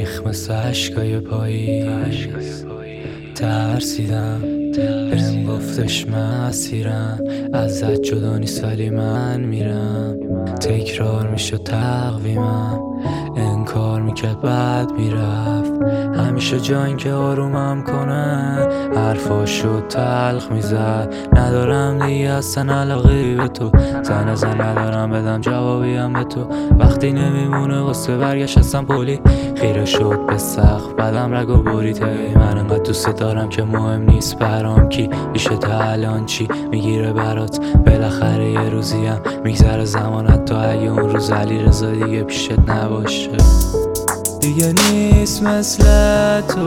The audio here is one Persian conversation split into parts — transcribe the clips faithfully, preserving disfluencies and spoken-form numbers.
ریخ مثل عشقای پاییز ترسیدم بهم گفتش من اسیرم ازت جدا نیست ولی من میرم تکرار میشه تقویمم انکار میکرد بعد میرفت همیشه جا این که آرومم کنه حرفاشو تلخ میزد ندارم دیگه اصلا علاقه به تو زن زن ندارم بدم جوابیم به تو وقتی نمیمونه واسه برگشت هستم پلی خیره شد به سقف بعدم رگ و بریده من انقدر دوست دارم که مهم نیست برام کی ایشه تا الان چی میگیره برات بالاخره یه روزیم میگذره زمانت تا اگه اون روز علی رضا دیگه پیشت نباشه دیگه نیست مثل تو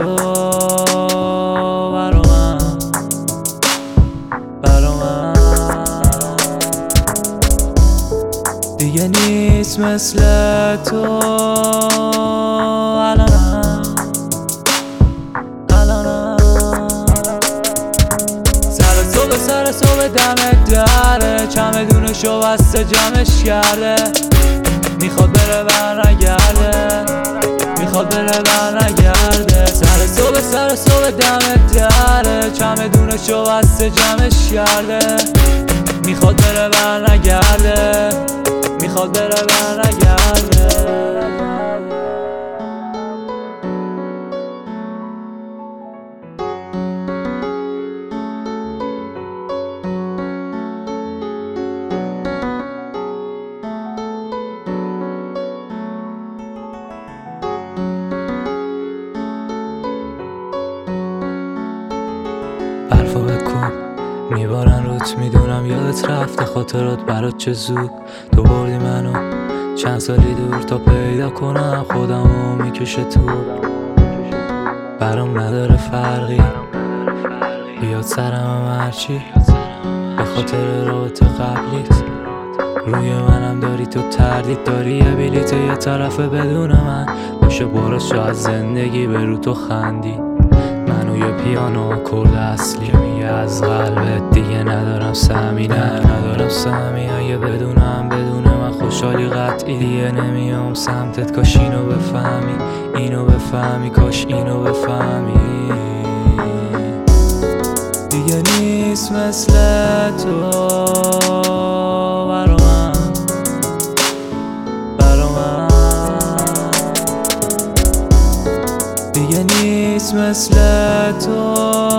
برا من برا من دیگه نیست مثل تو الانم الانم سر صبح سر صبح دمت دره چمدونشو بسته جمعش کرده میخواد بره بر نگرده میخواد بره بر نگرده سر صبح سر صبح دمت دره چمدونشو بسته جمعش کرده میخواد بره بر نگرده میخواد بره بر نگرده حرفا بکن میبارن روت میدونم یادت رفته خاطرات برات چه زود تو بردی منو چند سالی دور تا پیدا کنم خودمو میکشه تو برام نداره فرقی بیاد سرم هرچی به خاطر رابطه قبلیت روی منم داری تو تردید داری یه بلیت یه طرفه بدون من باشه برو شاید زندگی به رو تو خندی منو یه پیانو کرد اصلی میگه از قلبت دیگه ندارم سهمی نه ندارم سهمی اگه بدونم بدون من خوشحالی قطعی دیگه نمیام سمتت کاش اینو بفهمی اینو بفهمی کاش اینو بفهمی دیگه نیست مثل تو برا من برا من دیگه نیست مثل تو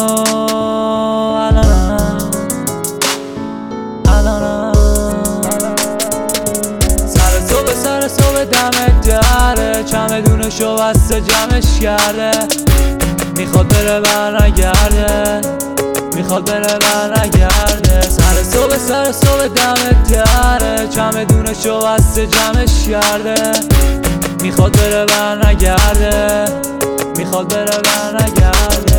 الانم الانم سر صبح سر صبح دمت دره چمدونشو بسته جمعش کرده میخواد بره بر نگرده میخواد بره بر نگرده سر صبح سر صبح دمت دره چمدونشو بسته جمعش کرده میخواد بره بر نگرده میخواد بره بر نگرده